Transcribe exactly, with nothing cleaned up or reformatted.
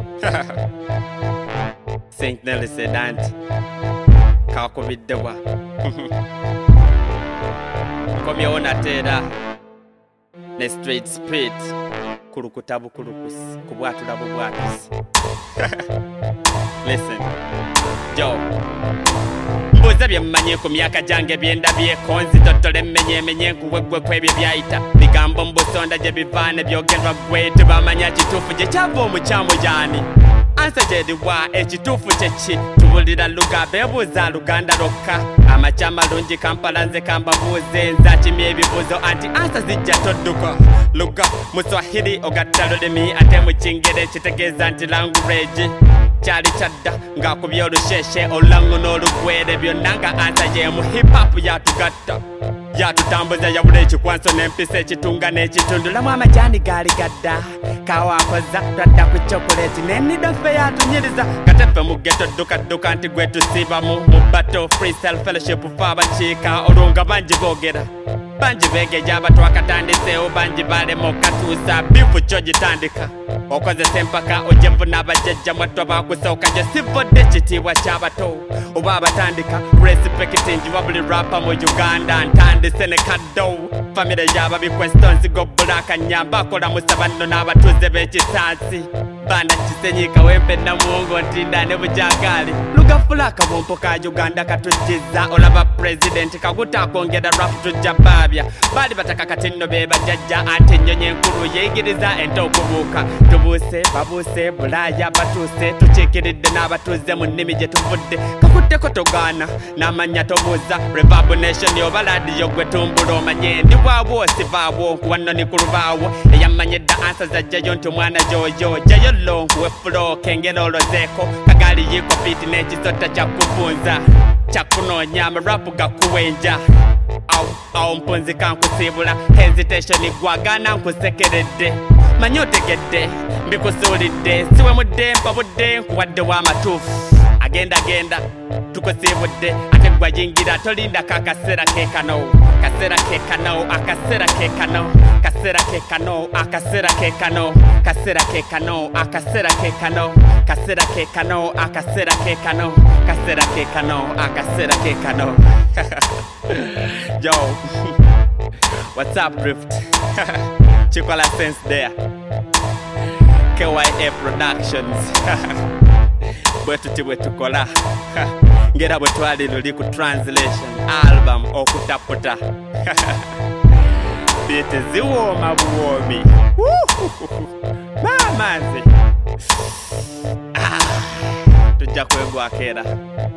Saint Nelly said anti kakubiddewa komye onatera ne straight spirit kulukuta bukulukusi kubwatula bubwatusi. Listen Joe mbuza byemmanye ku myaka gyange byendabyeko nzitotole mmenye menye nkuwegwe kwebyo byayita bigambo mbusonda gye bivaane byogerwa gwe tebamanya kituufu gye kyava omukyamu gyani ansa gyeriwa ekituufu kyeki tubulira luga beebuuza luganda lwokka amakyama lungi kampala nze kambabuuze nzakimya ebibuuzo anti ansa zijja todduka luga muswahiri ogatta lulimi ate mu kingere kitegeeza nti language kyali kyadda ng'akubye olusheshe olulango n'olugwere byonna nga ansa yemu hip-hop yatugatta yatutambuza yabula ekikwanso n'empisa ekitunga n'ekitundulamu amajani gaali gadda kawakoza twadda ku chokoleti n'enidoffe yatunyiriza kateffe mu ghetto ddukadduka nti gwe tusiibamu mu battle freestyle fellowship fe abakiika olwo nga bangi boogera bangi beegeja abatwakatandiseewo bangi balema okatuusa bifu kyo gitandika okozesa empaka ojjevu n'abajjajja mwatto baakusooka gye sivudde kitiibwa ky'abato oba abatandika respecti njiwa buli rapa mu uganda ntandise ne kaddo famire y'ababi questions gobbulaka nyamba akola musabanno n'abatuuze b'ekisaasi banda kisenyika wempe namuwongo ntinda ne bujangali lugafulaka bumpo ka uganda katujjiza olaba president kaguta akwongera rap tujja babya bali bataka katinno be bajjajja ate ennyonyi enkulu yeeyigiriza ente okubuuka tubuuse babuuse bulaaya batuuse tukiikiridde n'abatuuze mu nnimi gye tuvudde kakutteko togaana n'amannya tobuuza reverb nation oba laadiyo gwe tumbula omanye ndi bwabwo sibaabwo nkuwanno ni ku lubaawo eyamanyidda ansa zajjayo nti omwana jojo jayo lo nkuwe fulo kengera olozeeko kagali yiko biti n'ekisota kyakufunza kyakunoonya amarapu gakuwenja aw aw mpunzi kankusiibula hesitation gwagana nkusekeredde manyi otegedde mbikusuulidde siwe mudde mpabudde nkuwadde w'amatuufu agenda genda tukusiibudde ate gwa yingira tolinda kakasera kekano kasera kekano akasera kekano kasera kekano akasera kekano kasera kekano akasera kekano kasera kekano akasera kekano kasera kekano akasera kekano. Yo what's up Drift? Chikola sense there K Y A Productions bwetu tibwe tukola ngera bwe twali luli ku translation album okutaputa bite ziwoma buwomi mamanzi tujja kwegwakera